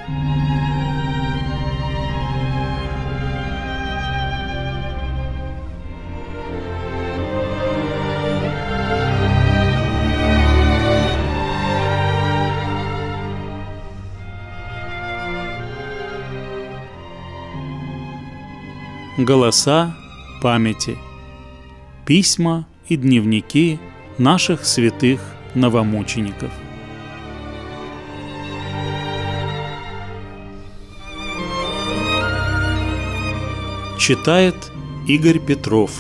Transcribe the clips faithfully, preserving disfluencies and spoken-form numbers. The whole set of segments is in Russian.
Голоса памяти. Письма и дневники наших святых новомучеников. Читает Игорь Петров.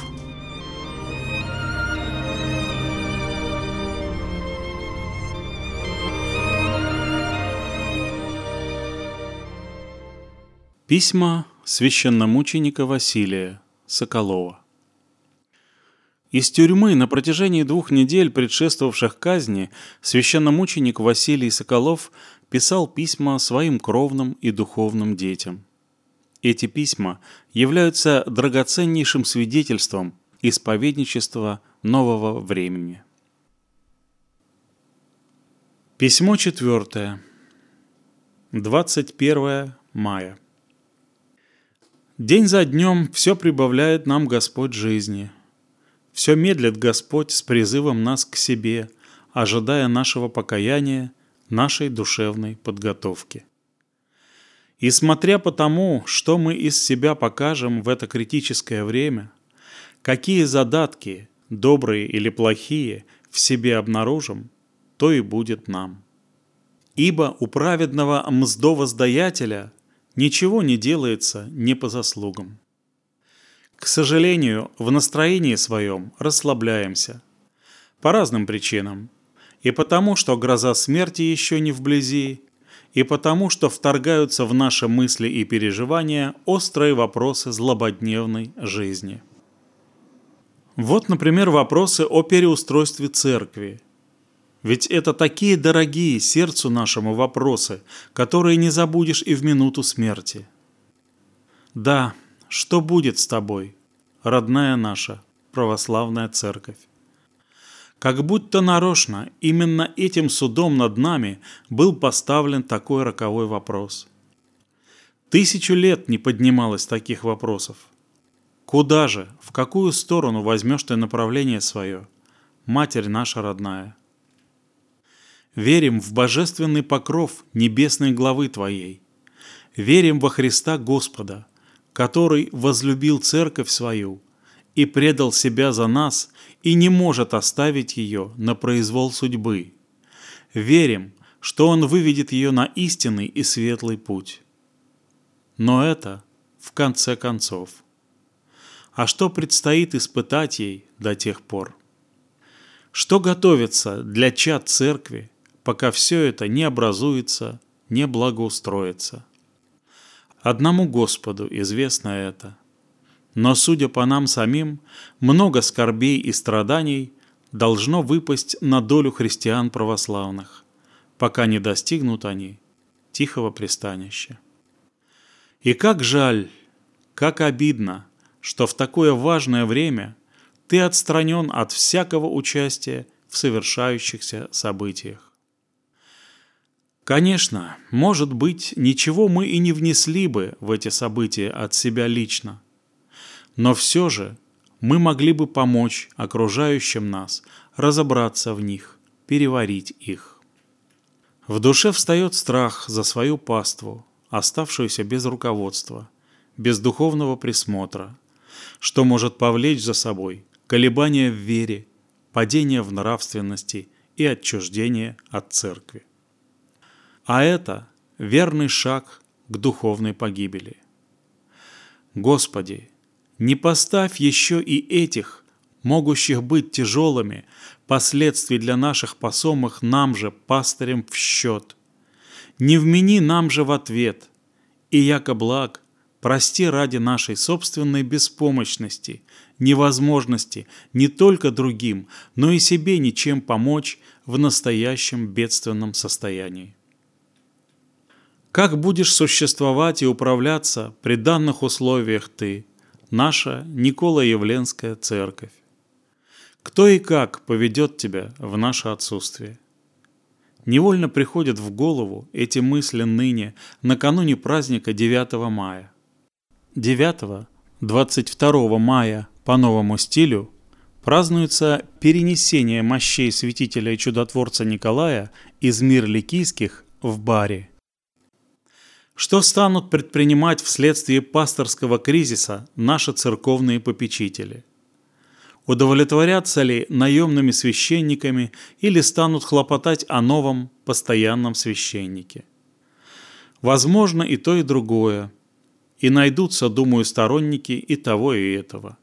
Письма священномученика Василия Соколова. Из тюрьмы на протяжении двух недель, предшествовавших казни, священномученик Василий Соколов писал письма своим кровным и духовным детям. Эти письма являются драгоценнейшим свидетельством исповедничества нового времени. Письмо четвертое. двадцать первое мая. День за днем все прибавляет нам Господь жизни. Все медлит Господь с призывом нас к себе, ожидая нашего покаяния, нашей душевной подготовки. И смотря по тому, что мы из себя покажем в это критическое время, какие задатки, добрые или плохие, в себе обнаружим, то и будет нам. Ибо у праведного мздовоздаятеля ничего не делается не по заслугам. К сожалению, в настроении своем расслабляемся. По разным причинам. И потому, что гроза смерти еще не вблизи, и потому, что вторгаются в наши мысли и переживания острые вопросы злободневной жизни. Вот, например, вопросы о переустройстве церкви. Ведь это такие дорогие сердцу нашему вопросы, которые не забудешь и в минуту смерти. Да, что будет с тобой, родная наша православная церковь? Как будто нарочно именно этим судом над нами был поставлен такой роковой вопрос. Тысячу лет не поднималось таких вопросов. Куда же, в какую сторону возьмешь ты направление свое, Матерь наша родная? Верим в божественный покров небесной главы Твоей. Верим во Христа Господа, который возлюбил церковь свою и предал себя за нас и не может оставить ее на произвол судьбы. Верим, что Он выведет ее на истинный и светлый путь. Но это в конце концов. А что предстоит испытать ей до тех пор? Что готовится для чад церкви, пока все это не образуется, не благоустроится? Одному Господу известно это. Но, судя по нам самим, много скорбей и страданий должно выпасть на долю христиан православных, пока не достигнут они тихого пристанища. И как жаль, как обидно, что в такое важное время ты отстранен от всякого участия в совершающихся событиях. Конечно, может быть, ничего мы и не внесли бы в эти события от себя лично, но все же мы могли бы помочь окружающим нас разобраться в них, переварить их. В душе встает страх за свою паству, оставшуюся без руководства, без духовного присмотра, что может повлечь за собой колебания в вере, падение в нравственности и отчуждение от церкви. А это верный шаг к духовной погибели. Господи, не поставь еще и этих, могущих быть тяжелыми, последствий для наших посомых нам же, пастырям, в счет. Не вмени нам же в ответ, и яко благ, прости ради нашей собственной беспомощности, невозможности не только другим, но и себе ничем помочь в настоящем бедственном состоянии. Как будешь существовать и управляться при данных условиях ты, наша Николо-Явленская церковь? Кто и как поведет тебя в наше отсутствие? невольно приходят в голову эти мысли ныне, накануне праздника девятого мая. девятого — двадцать второго мая по новому стилю празднуется перенесение мощей святителя и чудотворца Николая из Мир-Ликийских в Бари. Что станут предпринимать вследствие пасторского кризиса наши церковные попечители? Удовлетворятся ли наемными священниками или станут хлопотать о новом постоянном священнике? Возможно и то, и другое, и найдутся, думаю, сторонники и того, и этого.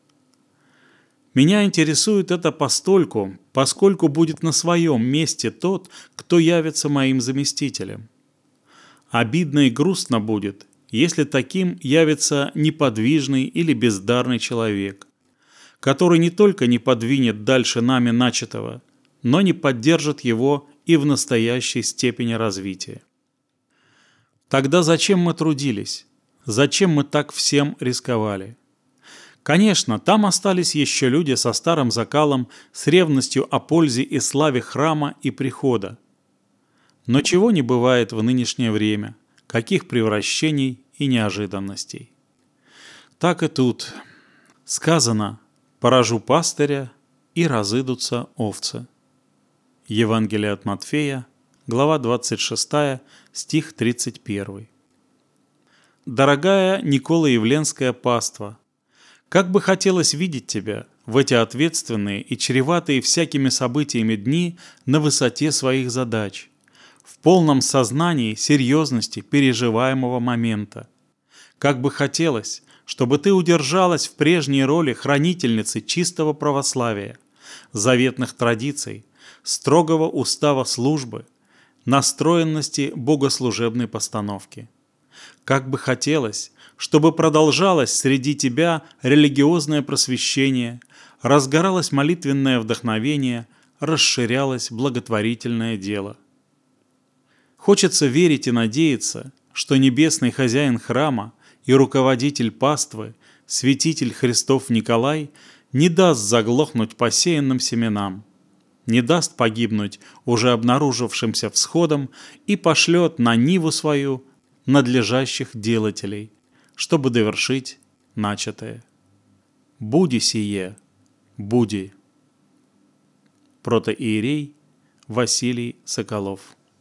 Меня интересует это постольку, поскольку будет на своем месте тот, кто явится моим заместителем. Обидно и грустно будет, если таким явится неподвижный или бездарный человек, который не только не подвинет дальше нами начатого, но не поддержит его и в настоящей степени развития. Тогда зачем мы трудились? Зачем мы так всем рисковали? Конечно, там остались еще люди со старым закалом, с ревностью о пользе и славе храма и прихода. Но чего не бывает в нынешнее время, каких превращений и неожиданностей. Так и тут сказано: «Поражу пастыря, и разыдутся овцы». Евангелие от Матфея, глава двадцать шестая, стих тридцать первый. Дорогая Николо-Явленская паства, как бы хотелось видеть тебя в эти ответственные и чреватые всякими событиями дни на высоте своих задач, в полном сознании серьезности переживаемого момента. Как бы хотелось, чтобы ты удержалась в прежней роли хранительницы чистого православия, заветных традиций, строгого устава службы, настроенности богослужебной постановки. Как бы хотелось, чтобы продолжалось среди тебя религиозное просвещение, разгоралось молитвенное вдохновение, расширялось благотворительное дело. Хочется верить и надеяться, что небесный хозяин храма и руководитель паствы, святитель Христов Николай, не даст заглохнуть посеянным семенам, не даст погибнуть уже обнаружившимся всходам и пошлет на ниву свою надлежащих делателей, чтобы довершить начатое. Буди сие, буди. Протоиерей Василий Соколов.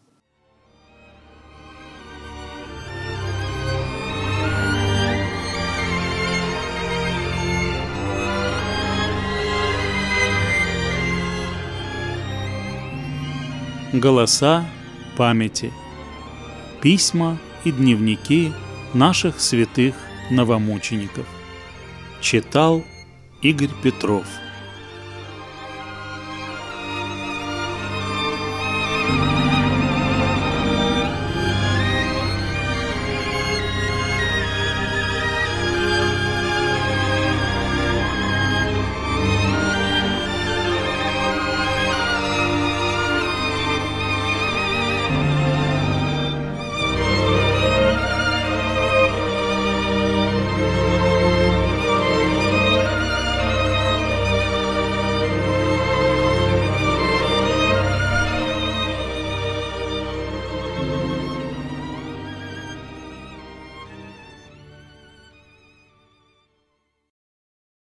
Голоса памяти. Письма и дневники наших святых новомучеников. Читал Игорь Петров.